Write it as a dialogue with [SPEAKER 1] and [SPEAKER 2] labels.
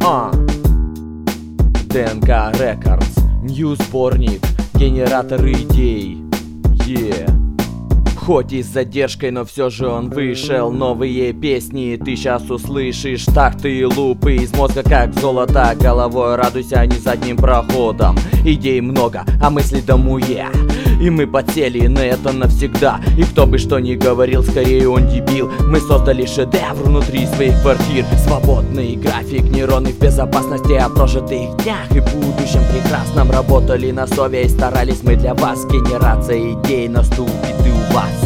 [SPEAKER 1] ДНК Рекордс, Нью сборник, генератор идей. Хоть и с задержкой, но все же он вышел. Новые песни ты сейчас услышишь. Такты и лупы из мозга как золото. Головой радуйся, а не задним проходом. Идей много, а мысли домуя. И мы подсели на это навсегда. И кто бы что ни говорил, скорее он дебил. Мы создали шедевр внутри своих квартир. Свободный график, нейроны в безопасности о прожитых днях и будущем прекрасном. Работали на совесть, старались мы для вас. Генерация идей наступит и у вас.